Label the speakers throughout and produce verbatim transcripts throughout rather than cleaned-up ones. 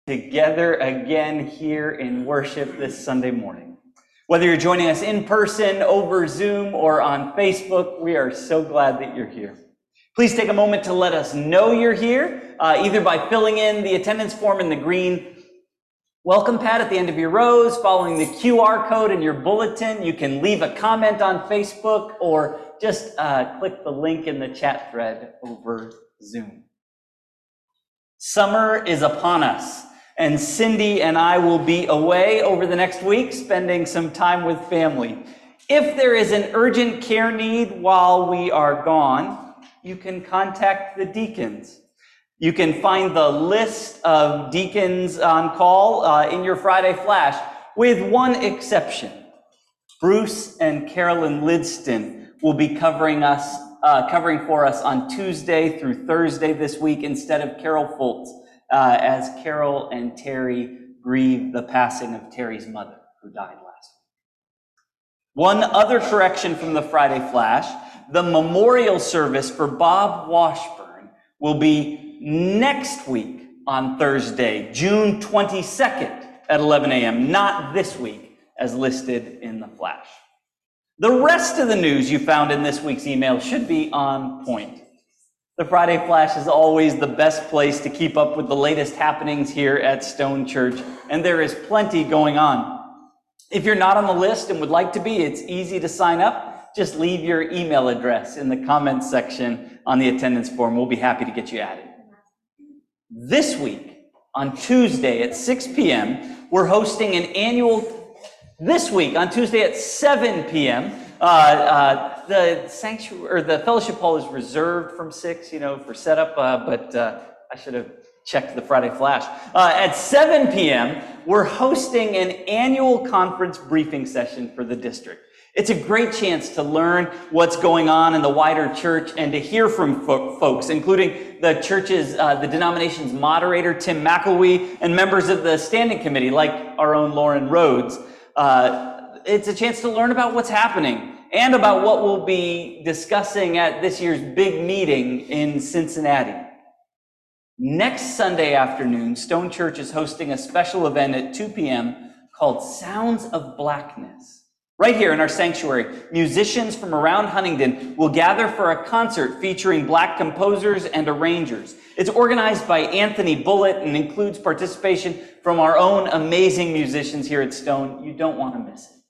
Speaker 1: Together again here in worship this Sunday morning. Whether you're joining us in person, over Zoom, or on Facebook, we are so glad that you're here. Please take a moment to let us know you're here, uh, either by filling in the attendance form in the green welcome pad at the end of your rows, following the Q R code in your bulletin. You can leave a comment on Facebook, or just uh, click the link in the chat thread over Zoom. Summer is upon us, and Cindy and I will be away over the next week, spending some time with family. If there is an urgent care need while we are gone, you can contact the deacons. You can find the list of deacons on call uh, in your Friday flash, with one exception. Bruce and Carolyn Lidston will be covering us, uh, covering for us on Tuesday through Thursday this week instead of Carol Foltz, uh, as Carol and Terry grieve the passing of Terry's mother, who died last week. One other correction from the Friday flash: the memorial service for Bob Washburn will be next week on Thursday, June twenty-second at eleven a.m., not this week, as listed in the flash. The rest of the news you found in this week's email should be on point. The Friday Flash is always the best place to keep up with the latest happenings here at Stone Church, and there is plenty going on. If you're not on the list and would like to be, it's easy to sign up. Just leave your email address in the comments section on the attendance form. We'll be happy to get you added. This week, on Tuesday at six p.m., we're hosting an annual This week, on Tuesday at seven p.m., uh, uh, the sanctuary or the fellowship hall is reserved from six, you know, for setup. Uh, but uh, I should have checked the Friday flash. Uh, at seven p.m., we're hosting an annual conference briefing session for the district. It's a great chance to learn what's going on in the wider church and to hear from fo- folks, including the church's, uh, the denomination's moderator, Tim McElwee, and members of the standing committee, like our own Lauren Rhodes. Uh, it's a chance to learn about what's happening and about what we'll be discussing at this year's big meeting in Cincinnati. Next Sunday afternoon, Stone Church is hosting a special event at two p.m. called Sounds of Blackness. Right here in our sanctuary, musicians from around Huntingdon will gather for a concert featuring Black composers and arrangers. It's organized by Anthony Bullitt and includes participation from our own amazing musicians here at Stone. You don't want to miss it.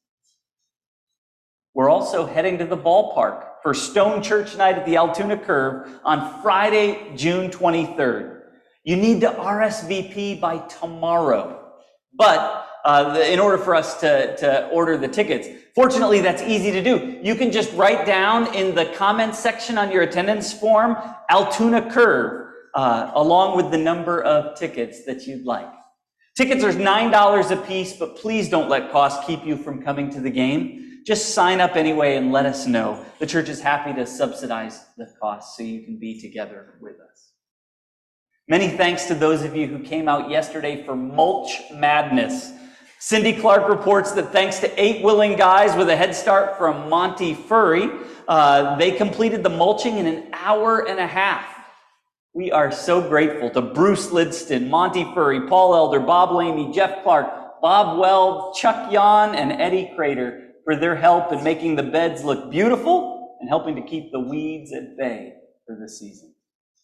Speaker 1: We're also heading to the ballpark for Stone Church Night at the Altoona Curve on Friday, June twenty-third. You need to R S V P by tomorrow, but uh, the, in order for us to, to order the tickets. Fortunately, that's easy to do. You can just write down in the comments section on your attendance form, Altoona Curve, uh, along with the number of tickets that you'd like. Tickets are nine dollars a piece, but please don't let cost keep you from coming to the game. Just sign up anyway and let us know. The church is happy to subsidize the cost so you can be together with us. Many thanks to those of you who came out yesterday for Mulch Madness. Cindy Clark reports that thanks to eight willing guys with a head start from Monty Furry, uh, they completed the mulching in an hour and a half. We are so grateful to Bruce Lidston, Monty Furry, Paul Elder, Bob Lamy, Jeff Clark, Bob Weld, Chuck Yon, and Eddie Crater for their help in making the beds look beautiful and helping to keep the weeds at bay for the season.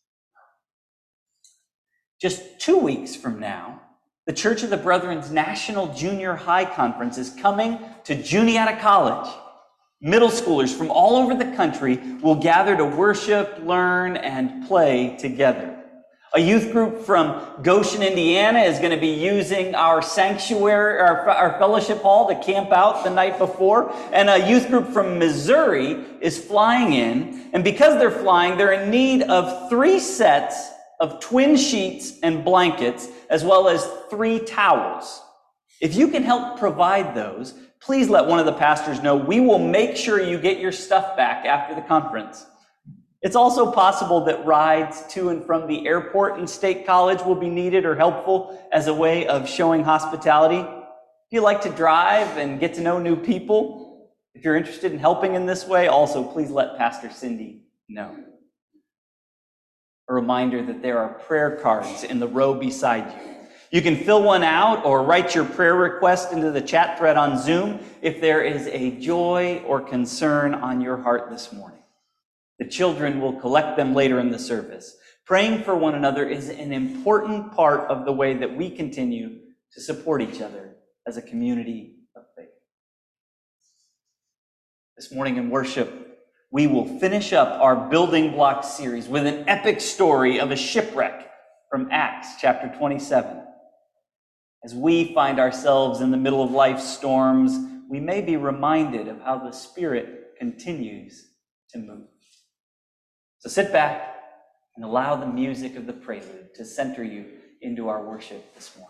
Speaker 1: Just two weeks from now, the Church of the Brethren's National Junior High Conference is coming to Juniata College. Middle schoolers from all over the country will gather to worship, learn, and play together. A youth group from Goshen, Indiana is going to be using our sanctuary, our, our fellowship hall to camp out the night before. And a youth group from Missouri is flying in. And because they're flying, they're in need of three sets of twin sheets and blankets, as well as three towels. If you can help provide those, please let one of the pastors know. We will make sure you get your stuff back after the conference. It's also possible that rides to and from the airport and State College will be needed or helpful as a way of showing hospitality. If you like to drive and get to know new people, if you're interested in helping in this way, also please let Pastor Cindy know. A reminder that there are prayer cards in the row beside you. You can fill one out or write your prayer request into the chat thread on Zoom if there is a joy or concern on your heart this morning. The children will collect them later in the service. Praying for one another is an important part of the way that we continue to support each other as a community of faith. This morning in worship, we will finish up our building block series with an epic story of a shipwreck from Acts chapter twenty-seven. As we find ourselves in the middle of life's storms, we may be reminded of how the Spirit continues to move. So sit back and allow the music of the prelude to center you into our worship this morning.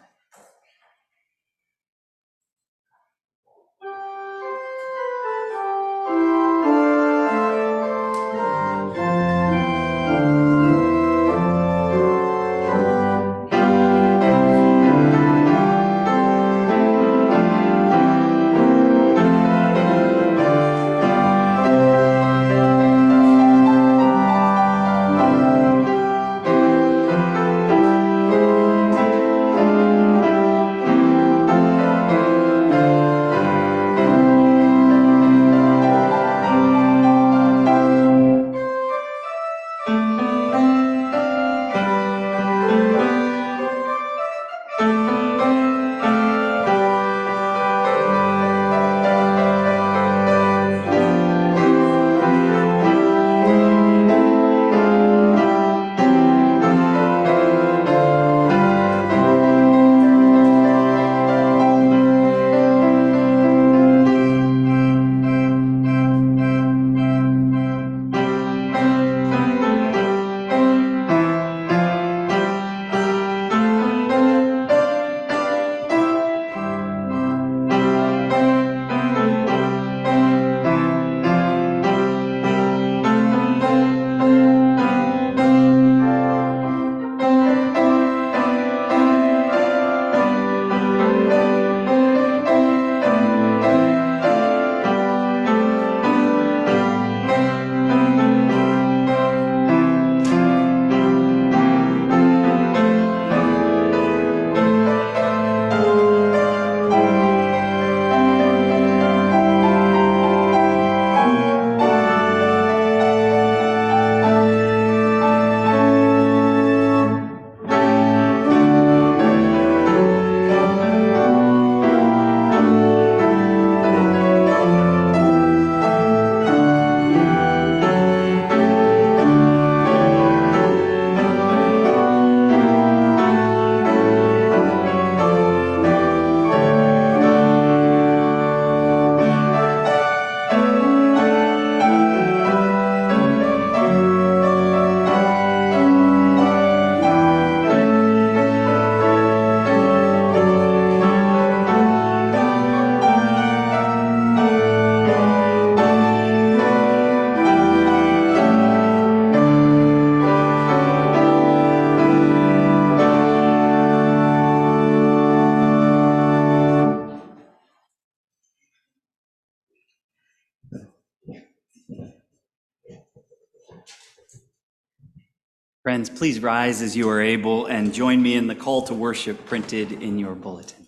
Speaker 1: Friends, please rise as you are able and join me in the call to worship printed in your bulletin.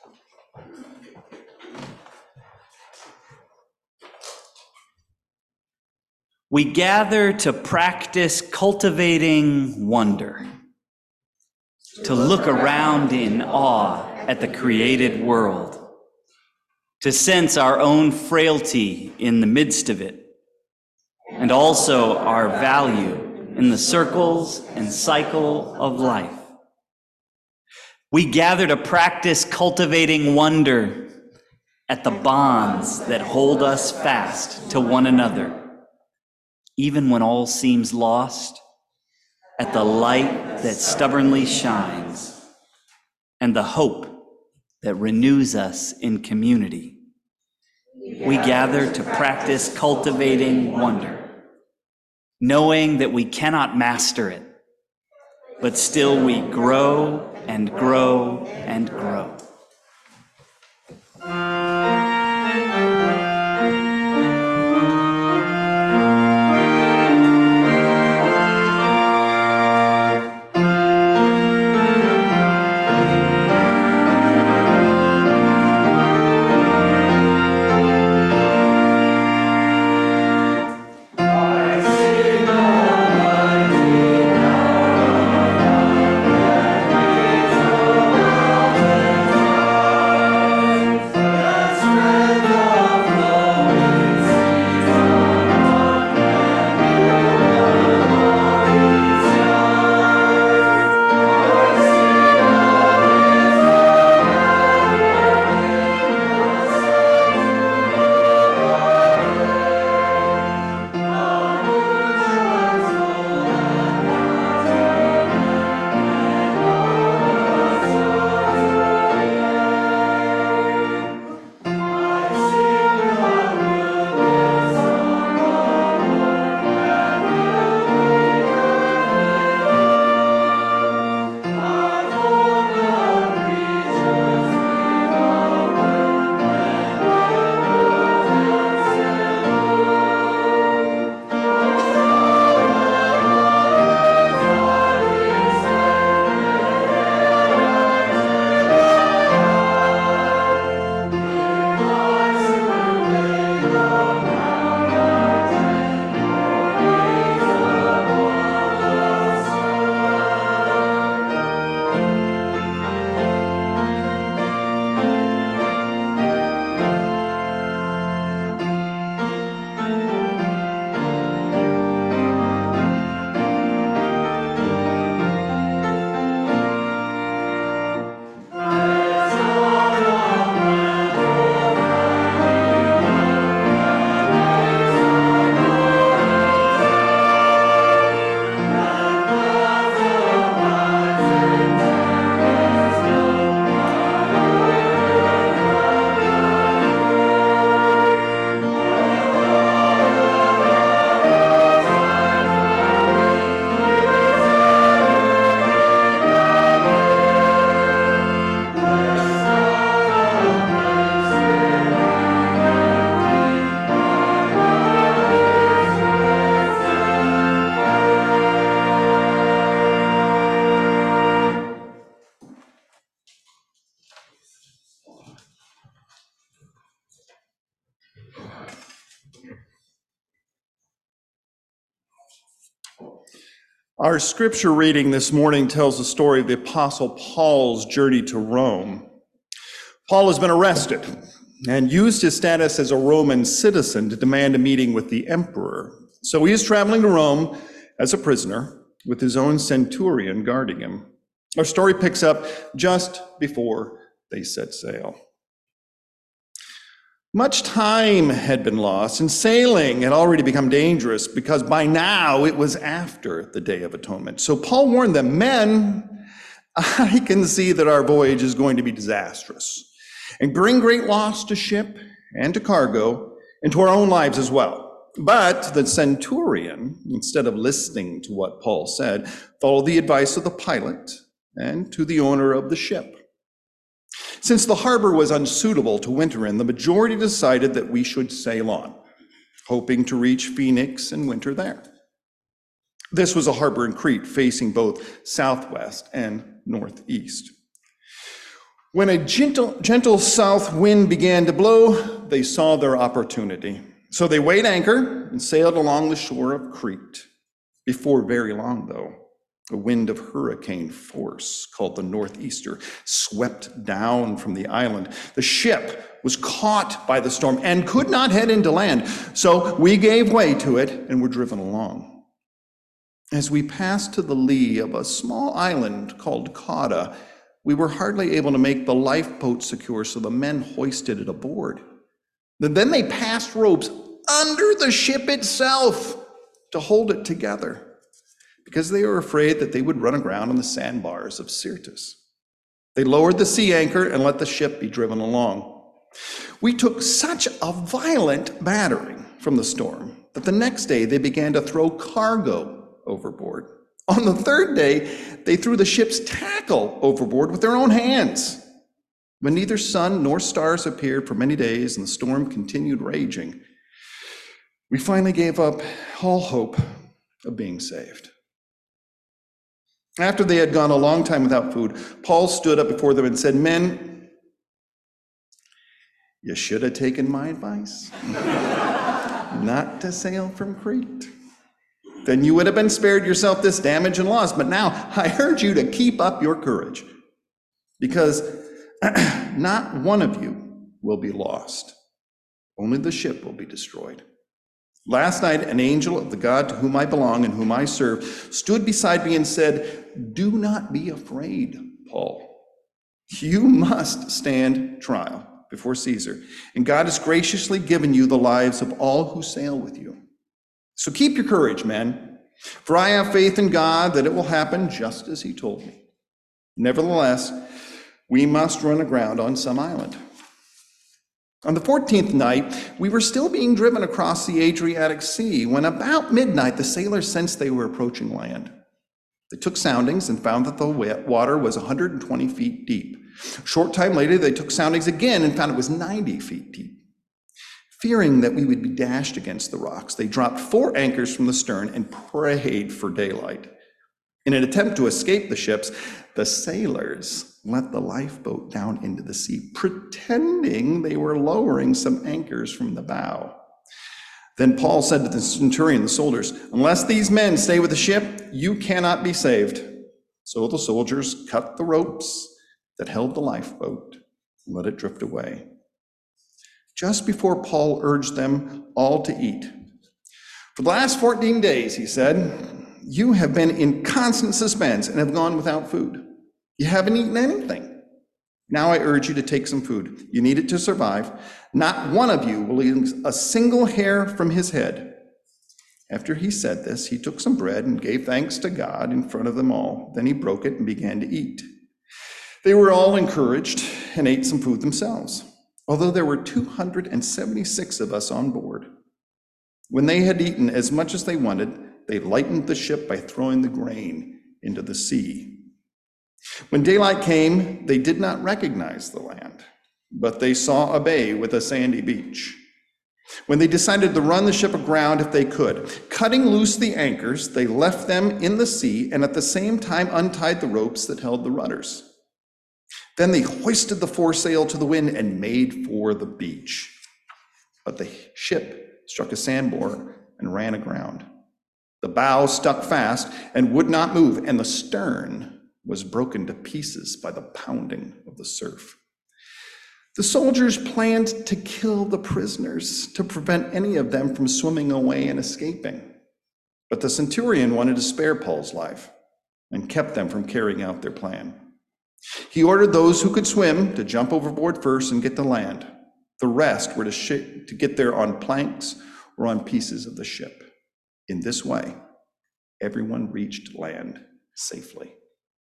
Speaker 1: We gather to practice cultivating wonder, to look around in awe at the created world, to sense our own frailty in the midst of it, and also our value in the circles and cycle of life. We gather to practice cultivating wonder at the bonds that hold us fast to one another, even when all seems lost, at the light that stubbornly shines, and the hope that renews us in community. We gather to practice cultivating wonder, knowing that we cannot master it, but still we grow and grow and grow.
Speaker 2: Our scripture reading this morning tells the story of the Apostle Paul's journey to Rome. Paul has been arrested and used his status as a Roman citizen to demand a meeting with the emperor. So he is traveling to Rome as a prisoner with his own centurion guarding him. Our story picks up just before they set sail. Much time had been lost, and sailing had already become dangerous because by now it was after the Day of Atonement. So Paul warned them, "Men, I can see that our voyage is going to be disastrous and bring great loss to ship and to cargo and to our own lives as well." But the centurion, instead of listening to what Paul said, followed the advice of the pilot and to the owner of the ship. Since the harbor was unsuitable to winter in, the majority decided that we should sail on, hoping to reach Phoenix and winter there. This was a harbor in Crete facing both southwest and northeast. When a gentle, gentle south wind began to blow, they saw their opportunity. So they weighed anchor and sailed along the shore of Crete. Before very long, though, a wind of hurricane force called the northeaster swept down from the island. The ship was caught by the storm and could not head into land. So we gave way to it and were driven along. As we passed to the lee of a small island called Cauda, we were hardly able to make the lifeboat secure, so the men hoisted it aboard. Then they passed ropes under the ship itself to hold it together, because they were afraid that they would run aground on the sandbars of Syrtis. They lowered the sea anchor and let the ship be driven along. We took such a violent battering from the storm that the next day they began to throw cargo overboard. On the third day, they threw the ship's tackle overboard with their own hands. When neither sun nor stars appeared for many days and the storm continued raging, we finally gave up all hope of being saved. After they had gone a long time without food, Paul stood up before them and said, "Men, you should have taken my advice not to sail from Crete. Then you would have been spared yourself this damage and loss. But now I urge you to keep up your courage, because not one of you will be lost. Only the ship will be destroyed." Last night, an angel of the God to whom I belong and whom I serve stood beside me and said, "Do not be afraid, Paul. You must stand trial before Caesar, and God has graciously given you the lives of all who sail with you. So keep your courage, men, for I have faith in God that it will happen just as he told me. Nevertheless, we must run aground on some island." On the fourteenth night, we were still being driven across the Adriatic Sea when about midnight the sailors sensed they were approaching land. They took soundings and found that the water was one hundred twenty feet deep. A short time later, they took soundings again and found it was ninety feet deep. Fearing that we would be dashed against the rocks, they dropped four anchors from the stern and prayed for daylight. In an attempt to escape the ships, the sailors let the lifeboat down into the sea, pretending they were lowering some anchors from the bow. Then Paul said to the centurion, the soldiers, "Unless these men stay with the ship, you cannot be saved." So the soldiers cut the ropes that held the lifeboat and let it drift away. Just before Paul urged them all to eat. "For the last fourteen days, he said, you have been in constant suspense and have gone without food. You haven't eaten anything. Now I urge you to take some food. You need it to survive. Not one of you will eat a single hair from his head." After he said this, he took some bread and gave thanks to God in front of them all. Then he broke it and began to eat. They were all encouraged and ate some food themselves, although there were two hundred seventy-six of us on board. When they had eaten as much as they wanted, they lightened the ship by throwing the grain into the sea. When daylight came, they did not recognize the land, but they saw a bay with a sandy beach. When they decided to run the ship aground if they could, cutting loose the anchors, they left them in the sea and at the same time untied the ropes that held the rudders. Then they hoisted the foresail to the wind and made for the beach. But the ship struck a sandbar and ran aground. The bow stuck fast and would not move, and the stern was broken to pieces by the pounding of the surf. The soldiers planned to kill the prisoners to prevent any of them from swimming away and escaping. But the centurion wanted to spare Paul's life and kept them from carrying out their plan. He ordered those who could swim to jump overboard first and get to land. The rest were to, sh- to get there on planks or on pieces of the ship. In this way, everyone reached land safely.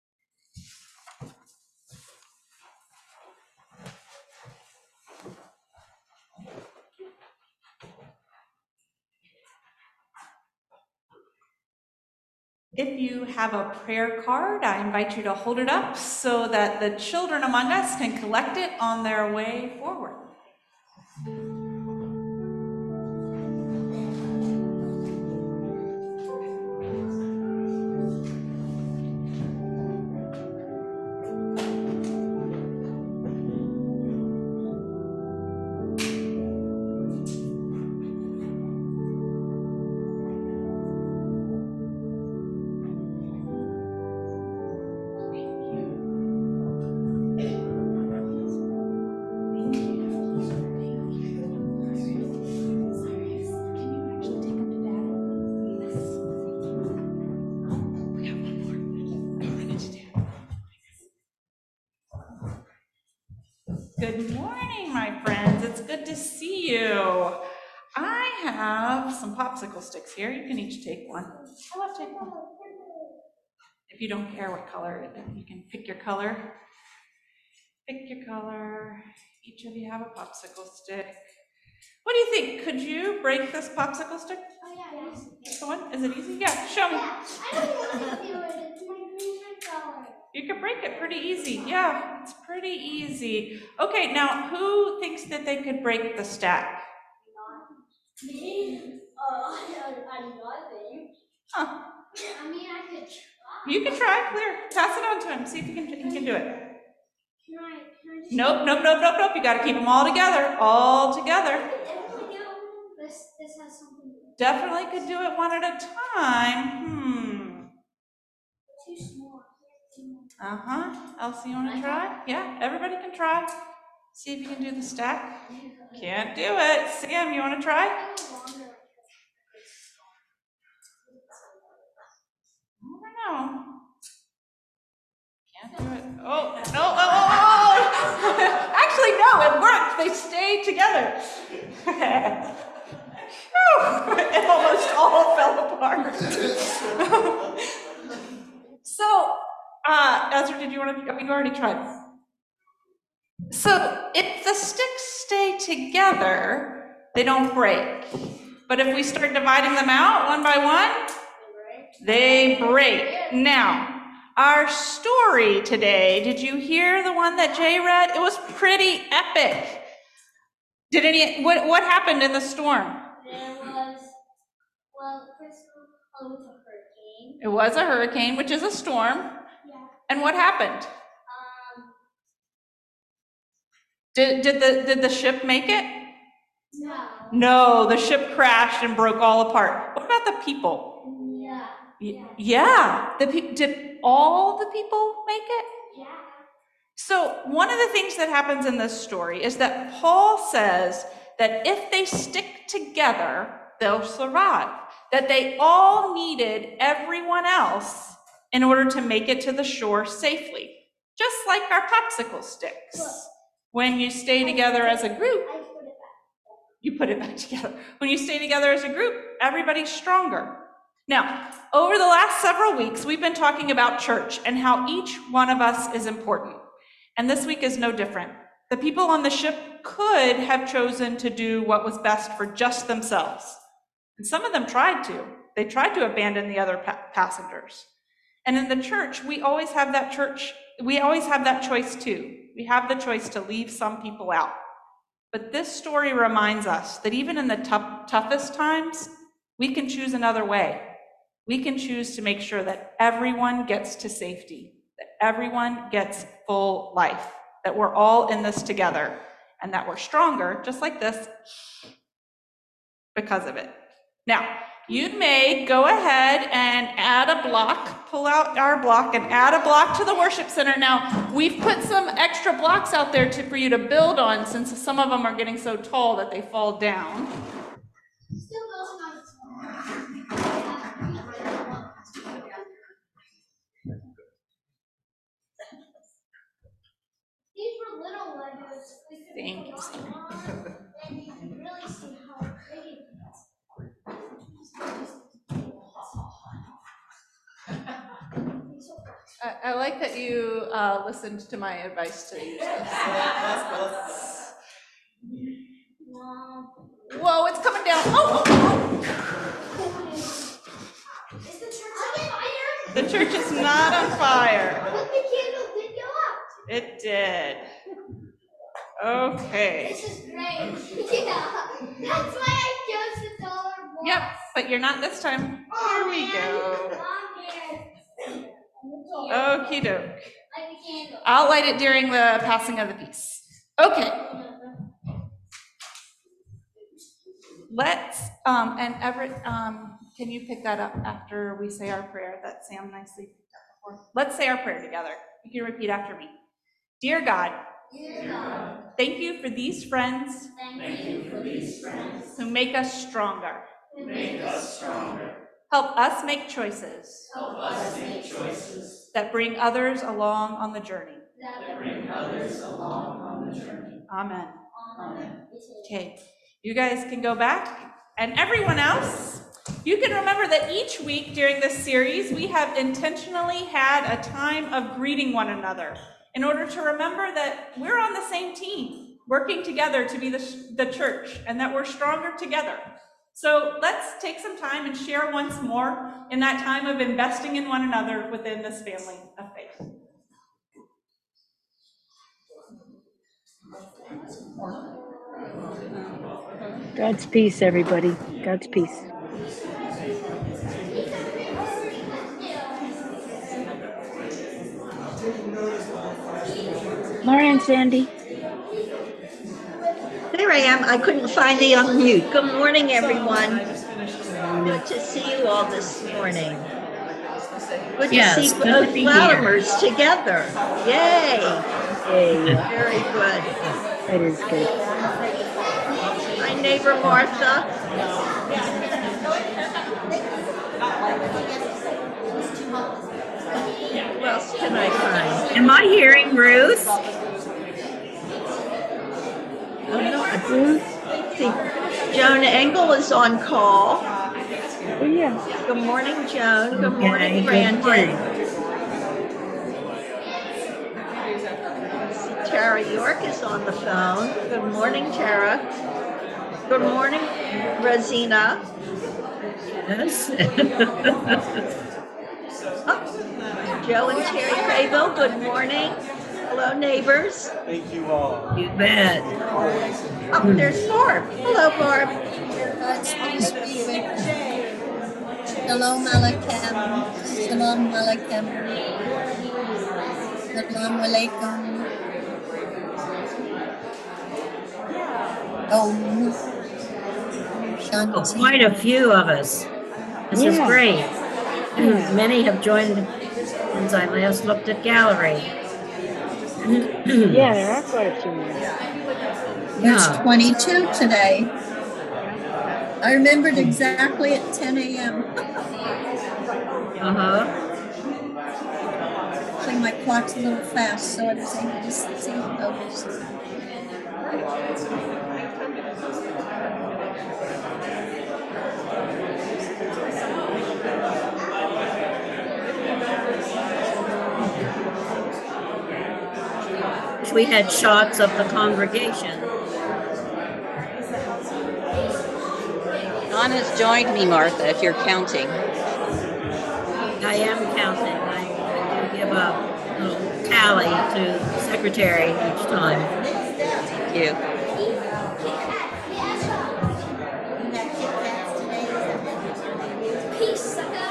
Speaker 3: If you have a prayer card, I invite you to hold it up so that the children among us can collect it on their way forward. Good morning, my friends. It's good to see you. I have some popsicle sticks here. You can each take one. I love take one. If you don't care what color, you can pick your color. Pick your color. Each of you have a popsicle stick. What do you think? Could you break this popsicle stick?
Speaker 4: Oh yeah, easy.
Speaker 3: This one? Is it easy? Yeah, show me.
Speaker 4: Yeah, I don't want to do it. It's my favorite color.
Speaker 3: You can break it pretty easy. Yeah, it's pretty easy. Okay, now who thinks that they could break the stack?
Speaker 4: Me? Oh, I don't know.
Speaker 3: Huh.
Speaker 4: I mean, I could try.
Speaker 3: You can try. Clear. Pass it on to him. See if he can, he can do it.
Speaker 4: Can I, can I just...
Speaker 3: Nope, nope, nope, nope, nope. You got to keep them all together. All together.
Speaker 4: If we do, this, this has something to do.
Speaker 3: Definitely could do it one at a time. Hmm.
Speaker 4: Too small.
Speaker 3: Uh-huh. Elsie, you want to try? Yeah, everybody can try. See if you can do the stack. Can't do it. Sam, you want to try?
Speaker 4: I don't
Speaker 3: know. Can't do it. Oh, no, oh, oh, oh. Actually, no, it worked. They stayed together. Whew, it almost all fell apart. So, uh, Ezra, did you want to, you already tried. So, if the sticks stay together, they don't break. But if we start dividing them out one by one, they break. Now, our story today, did you hear the one that Jay read? It was pretty epic. Did any, what, what happened in the storm?
Speaker 4: There was, well, first of all, it was a hurricane.
Speaker 3: It was a hurricane, which is a storm.
Speaker 4: Yeah.
Speaker 3: And what happened?
Speaker 4: Um,
Speaker 3: Did, did, the, did the ship make it?
Speaker 4: no.
Speaker 3: No, the ship crashed and broke all apart. What about the people?
Speaker 4: Yeah.
Speaker 3: Y- Yeah, the pe- did all the people make it?
Speaker 4: Yeah.
Speaker 3: So one of the things that happens in this story is that Paul says that if they stick together, they'll survive. That they all needed everyone else in order to make it to the shore safely. Just like our popsicle sticks. When you stay together as a group,
Speaker 4: I put it back.
Speaker 3: you put it back together. When you stay together as a group, everybody's stronger. Now, over the last several weeks, we've been talking about church and how each one of us is important. And this week is no different. The people on the ship could have chosen to do what was best for just themselves. And some of them tried to. They tried to abandon the other pa- passengers. And in the church, we always have that church, we always have that choice too. We have the choice to leave some people out. But this story reminds us that even in the tough, toughest times, we can choose another way. We can choose to make sure that everyone gets to safety, that everyone gets full life, that we're all in this together, and that we're stronger, just like this, because of it. Now, you may go ahead and add a block, pull out our block and add a block to the worship center. Now, we've put some extra blocks out there to, for you to build on, since some of them are getting so tall that they fall down.
Speaker 4: Still building on its These were little Legos. We could
Speaker 3: Thank you,
Speaker 4: put
Speaker 3: Sarah.
Speaker 4: on, and you can really see how big it is.
Speaker 3: I, I like that you uh, listened to my advice to use this.
Speaker 4: Mom.
Speaker 3: Whoa, it's coming down. Oh, oh,
Speaker 4: Is the church on fire?
Speaker 3: oh. The church is not on fire.
Speaker 4: But the candle did go out.
Speaker 3: It did. Okay.
Speaker 4: This is great. Yeah. That's why I chose the dollar box.
Speaker 3: Yep, but you're not this time. Here we go.
Speaker 4: Mom, here.
Speaker 3: Okie doke.
Speaker 4: Like a candle.
Speaker 3: I'll light it during the passing of the peace. Okay. Let's, um, and Everett, um, can you pick that up after we say our prayer that Sam nicely picked up before? Let's say our prayer together. You can repeat after me. Dear God,
Speaker 4: Dear God,
Speaker 3: thank you for these friends
Speaker 4: thank you for these friends
Speaker 3: who make us stronger.
Speaker 4: who make us stronger.
Speaker 3: Help us make choices
Speaker 4: Help us make choices
Speaker 3: that bring others along on the journey.
Speaker 4: that bring others along on the journey.
Speaker 3: Amen.
Speaker 4: Amen.
Speaker 3: Okay, you guys can go back, and everyone else, you can remember that each week during this series, we have intentionally had a time of greeting one another in order to remember that we're on the same team, working together to be the, the church, and that we're stronger together. So let's take some time and share once more in that time of investing in one another within this family of faith.
Speaker 5: God's peace, everybody. God's peace. Laura and Sandy.
Speaker 6: There I am. I couldn't find the unmute. Good morning, everyone. Good to see you all this morning. Good to
Speaker 5: Yes,
Speaker 6: see
Speaker 5: good to
Speaker 6: both
Speaker 5: be here.
Speaker 6: Latimers together. Yay.
Speaker 5: Yay.
Speaker 6: Very good.
Speaker 5: That is good.
Speaker 6: My neighbor Martha. Who else can I find?
Speaker 7: Am I hearing Ruth?
Speaker 6: Oh, no, I see. Joan Engel is on call.
Speaker 5: Oh, yeah.
Speaker 6: Good morning, Joan. Good
Speaker 7: Okay,
Speaker 6: morning,
Speaker 7: good
Speaker 6: Brandon.
Speaker 7: morning.
Speaker 6: Tara York is on the phone. Good morning, Tara. Good morning, Rosina.
Speaker 7: Yes.
Speaker 6: Oh, Joe and Terry Craybill, good morning. Hello, neighbors.
Speaker 8: Thank you all.
Speaker 7: You bet.
Speaker 6: Oh, there's Barb. Hello, Barb.
Speaker 9: God's peace be with you. Shalom Aleichem. Shalom Aleichem. Shalom Aleichem. Oh,
Speaker 7: Oh,
Speaker 9: Shanti.
Speaker 7: quite a few of us. This is
Speaker 5: Yeah.
Speaker 7: great.
Speaker 5: Yeah.
Speaker 7: Many have joined since I last looked at gallery.
Speaker 5: Yeah, there are quite a few more.
Speaker 9: There's
Speaker 7: Yeah.
Speaker 9: twenty-two today. I remembered exactly at ten a.m.
Speaker 7: Uh-huh.
Speaker 9: Actually, my clock's a little fast, so I was able to see the numbers.
Speaker 7: We had shots of the congregation.
Speaker 10: Don has joined me, Martha, if you're counting.
Speaker 7: I am counting. I, I do give a little tally to the secretary each time.
Speaker 10: Thank you.
Speaker 4: Peace, sucker.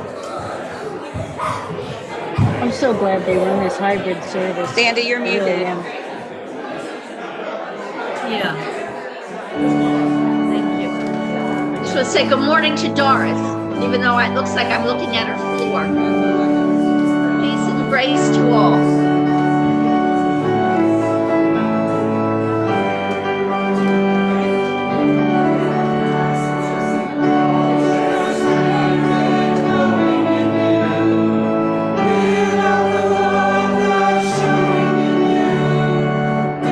Speaker 5: I'm so glad they run this hybrid service.
Speaker 10: Sandy, you're
Speaker 5: I really
Speaker 10: muted.
Speaker 5: am.
Speaker 7: Yeah. Thank you.
Speaker 6: This going to say good morning to Doris, even though it looks like I'm looking at her floor. Peace and grace to all.